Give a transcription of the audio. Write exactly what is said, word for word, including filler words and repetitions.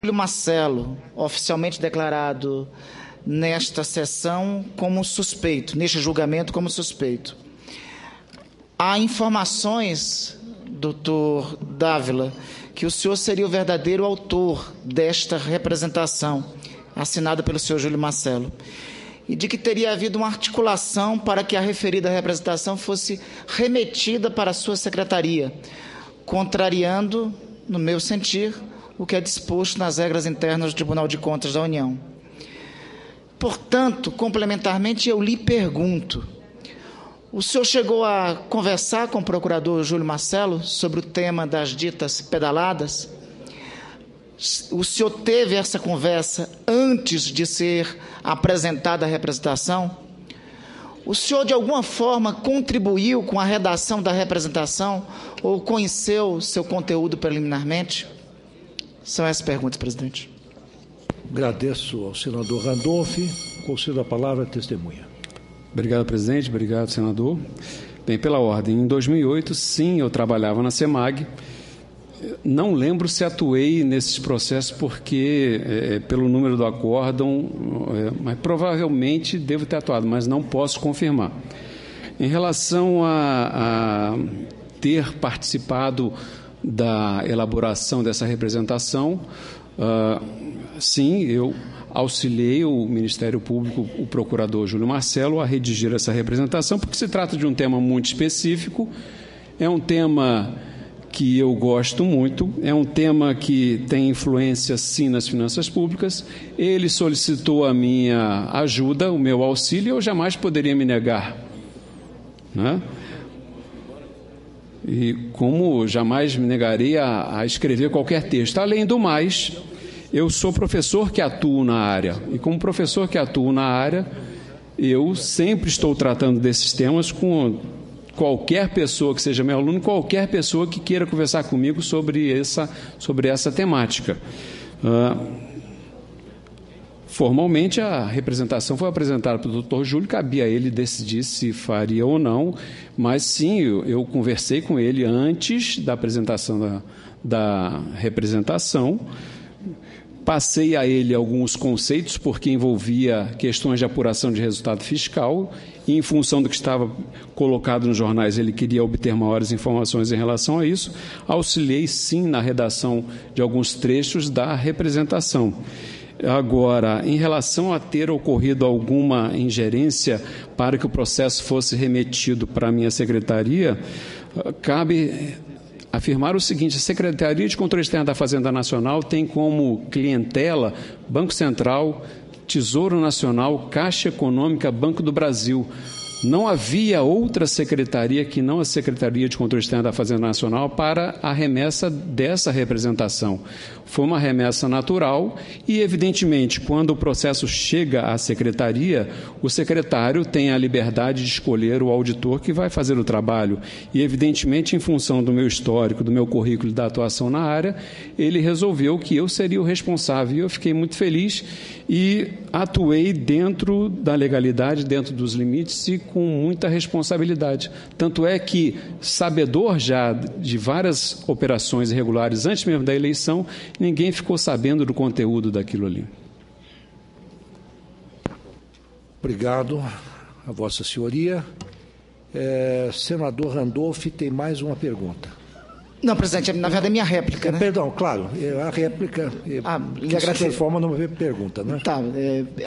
Júlio Marcelo, oficialmente declarado nesta sessão como suspeito, neste julgamento como suspeito. Há informações, doutor Dávila, que o senhor seria o verdadeiro autor desta representação, assinada pelo senhor Júlio Marcelo, e de que teria havido uma articulação para que a referida representação fosse remetida para a sua secretaria, contrariando, no meu sentir, o que é disposto nas regras internas do Tribunal de Contas da União. Portanto, complementarmente, eu lhe pergunto, o senhor chegou a conversar com o procurador Júlio Marcelo sobre o tema das ditas pedaladas? O senhor teve essa conversa antes de ser apresentada a representação? O senhor, de alguma forma, contribuiu com a redação da representação ou conheceu seu conteúdo preliminarmente? São essas perguntas, presidente. Agradeço ao senador Randolph. Concedo a palavra à testemunha. Obrigado, presidente. Obrigado, senador. Bem, pela ordem, em dois mil e oito, sim, eu trabalhava na SEMAG. Não lembro se atuei nesses processos porque, é, pelo número do acórdão, é, mas provavelmente devo ter atuado, mas não posso confirmar. Em relação a, a ter participado da elaboração dessa representação, uh, sim, eu auxiliei o Ministério Público, o procurador Júlio Marcelo, a redigir essa representação, porque se trata de um tema muito específico, é um tema que eu gosto muito, é um tema que tem influência, sim, nas finanças públicas. Ele solicitou a minha ajuda, o meu auxílio, e eu jamais poderia me negar, né? E como jamais me negaria a, a escrever qualquer texto. Além do mais, eu sou professor que atuo na área, e como professor que atuo na área, eu sempre estou tratando desses temas com qualquer pessoa que seja meu aluno, qualquer pessoa que queira conversar comigo sobre essa, sobre essa temática. Uh, Formalmente, a representação foi apresentada pelo doutor Júlio, cabia a ele decidir se faria ou não, mas sim, eu, eu conversei com ele antes da apresentação da, da representação, passei a ele alguns conceitos, porque envolvia questões de apuração de resultado fiscal, e em função do que estava colocado nos jornais, ele queria obter maiores informações em relação a isso, auxiliei sim na redação de alguns trechos da representação. Agora, em relação a ter ocorrido alguma ingerência para que o processo fosse remetido para a minha secretaria, cabe afirmar o seguinte: a Secretaria de Controle Externo da Fazenda Nacional tem como clientela Banco Central, Tesouro Nacional, Caixa Econômica, Banco do Brasil. Não havia outra secretaria que não a Secretaria de Controle Externo da Fazenda Nacional para a remessa dessa representação. Foi uma remessa natural e, evidentemente, quando o processo chega à secretaria, o secretário tem a liberdade de escolher o auditor que vai fazer o trabalho. E, evidentemente, em função do meu histórico, do meu currículo e da atuação na área, ele resolveu que eu seria o responsável. E eu fiquei muito feliz e atuei dentro da legalidade, dentro dos limites e com muita responsabilidade. Tanto é que, sabedor já de várias operações irregulares antes mesmo da eleição, ninguém ficou sabendo do conteúdo daquilo ali. Obrigado a Vossa Senhoria. É, senador Randolph tem mais uma pergunta. Não, presidente, na verdade é minha réplica, é, né? Perdão, claro, a réplica, ah, de certa forma, não é pergunta, né? Tá, é,